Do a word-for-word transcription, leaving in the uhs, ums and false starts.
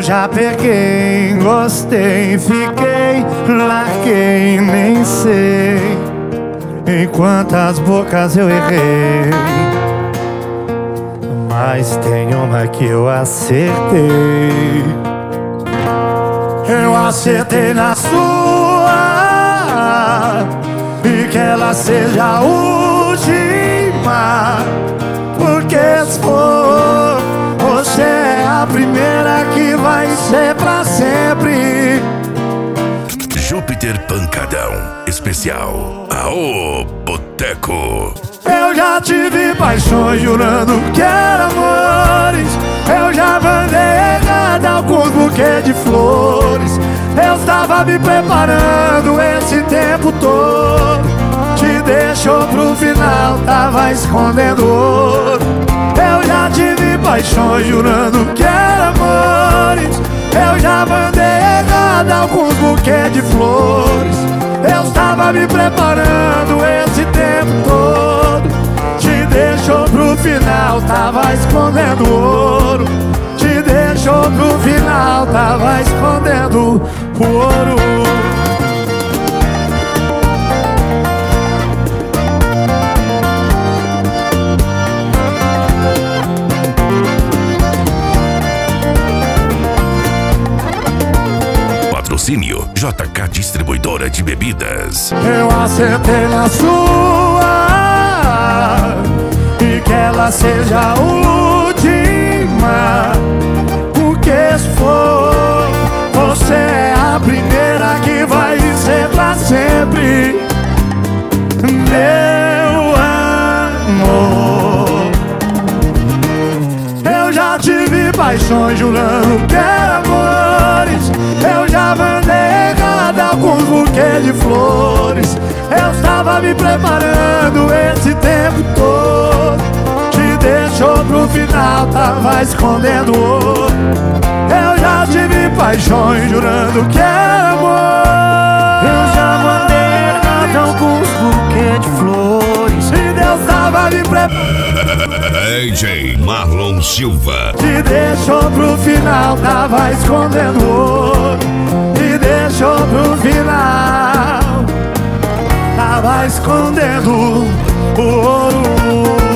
já peguei, gostei, fiquei, larguei, nem sei em quantas bocas eu errei, mas tem uma que eu acertei. Eu acertei na sua, e que ela seja a última, porque se for, você é a primeira que vai ser pra sempre. Júpiter Pancadão Especial. Aô, Boteco. Eu já tive paixões jurando que eram amores. Eu já mandei errado alguns buquês de flores. Eu estava me preparando esse tempo todo. Te deixou pro final, tava escondendo ouro. Eu já tive paixões jurando que eram amores. Eu já mandei errado alguns buquês de flores. Eu estava me preparando esse tempo todo. Te deixou pro final, tava escondendo ouro. Te deixou pro final, tava escondendo o ouro. Patrocínio J K Distribuidora de Bebidas. Eu acertei na sua, e que ela seja a última, porque se for, você é a primeira que vai ser pra sempre. Meu amor, eu já tive paixões jurando que eram amores. Eu já mandei errado alguns buquês de flores. Eu estava me preparando esse tempo todo. Te deixou pro final, tava escondendo ouro. Eu já tive paixões jurando que era amor. Eu já mandei errado alguns buquês de flores. E Deus tava me preparando. D J Marlon Silva. Te deixou pro final, tava escondendo ouro. Te deixou pro final, tava escondendo o ouro.